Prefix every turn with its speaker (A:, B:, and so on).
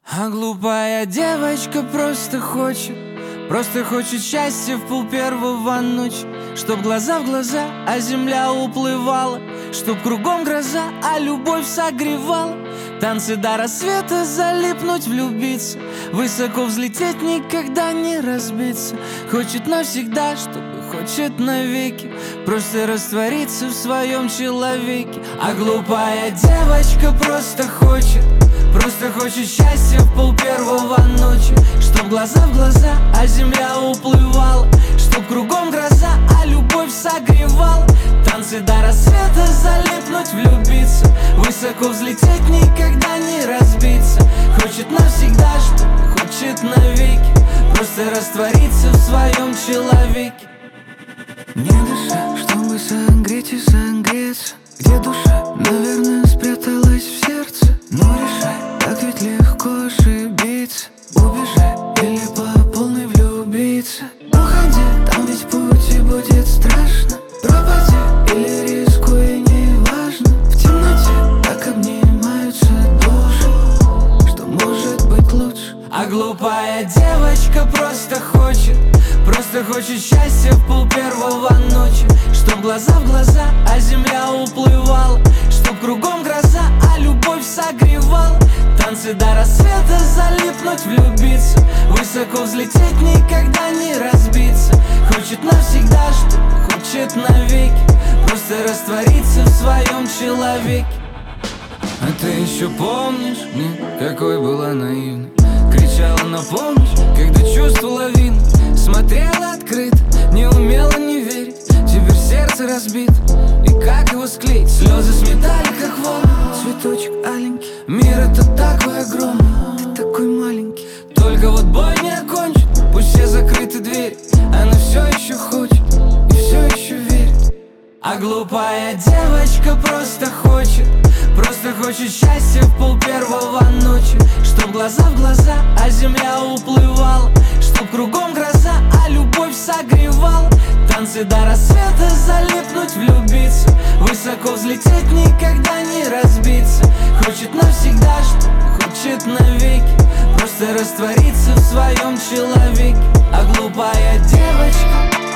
A: А глупая девочка просто хочет счастья в пол-первого ночи. Чтоб глаза в глаза, а земля уплывала, чтоб кругом гроза, а любовь согревала. Танцы до рассвета, залипнуть, влюбиться, высоко взлететь, никогда не разбиться. Хочет навсегда, чтобы хочет навеки, просто раствориться в своем человеке. А глупая девочка просто хочет счастья в пол-первого ночи. Чтоб глаза в глаза, а земля уплывала, чтоб кругом гроза, а любовь согревала. Танцы до рассвета, залипнуть, влюбиться, высоко взлететь, никогда не разбиться. Хочет навсегда, чтобы хочет навеки, просто раствориться в своем человеке.
B: Не дыша, чтобы согреть и согреться. Где душа? Наверное, спряталась в сердце. Но решай, так ведь легко ошибиться. Убежай или по полной влюбиться. Уходи, там ведь пути будет страшно. Пропади или рискуй, неважно. В темноте так обнимаются души, что может быть лучше.
A: А глупая девочка просто хочет счастья в пол-первого ночи. Чтоб глаза в глаза, а земля уплывала, чтоб кругом гроза, а любовь согревала. Танцы до рассвета, залипнуть, влюбиться, высоко взлететь, никогда не разбиться. Хочет навсегда, чтобы хочет навеки, просто раствориться в своем человеке.
B: А ты еще помнишь, какой была наивной? Кричала на помощь, когда чувство лавина. Смотрела открыто, не умела не верить. Теперь сердце разбито, и как его склеить? Слезы сметали, как волны. Цветочек аленький, мир это такой огромный, ты такой маленький. Только вот бой не окончен, пусть все закрыты двери. Она все еще хочет и все еще верит.
A: А глупая девочка просто хочет счастья в пол-первого ночи. Чтоб глаза в глаза, а земля уплывала, чтоб кругом гроза, а любовь согревала. Танцы до рассвета, залипнуть, влюбиться, высоко взлететь, никогда не разбиться. Хочет навсегда, чтобы хочет навеки, просто раствориться в своем человеке. А глупая девочка